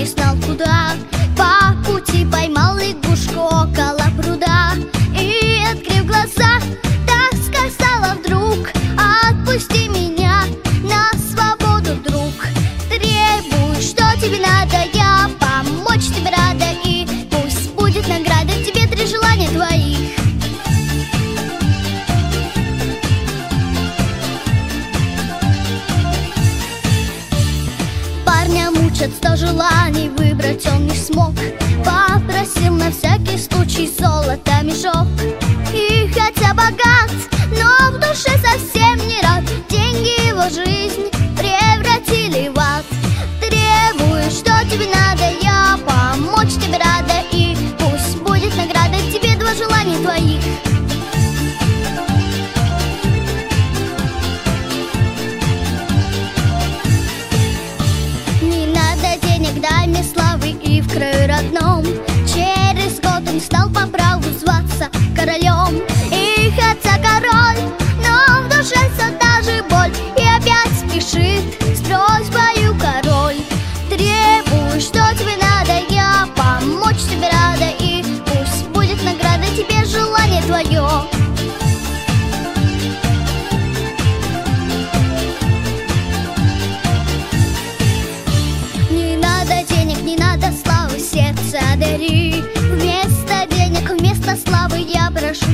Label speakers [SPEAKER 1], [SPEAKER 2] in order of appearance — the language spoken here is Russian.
[SPEAKER 1] не знал куда. По пути поймал лягушку около пруда и, открыв глаза, так сказала вдруг: отпусти меня на свободу, друг. Требую, что тебе надо, я помочь тебе рада, и пусть будет награда тебе 3 желания твоих. Парня мучат 100 желаний, выбрать он не смог. Попросил на всякий случай золото мешок. И хотя богат, но в душе совсем не рад, деньги его жизнь превратили в ад. Требую, что тебе надо, я помочь тебе рада, и пусть будет награда тебе 2 желания твоих. Дай мне славы и в краю родном. Через год он стал по праву зваться королем. И хотя король, но в душе все та же боль, и опять спешит с просьбою король. Требую, что тебе надо, я помочь тебе рада, и пусть будет награда тебе желание твое. Не надо славы, сердце одари. Вместо денег, вместо славы я прошу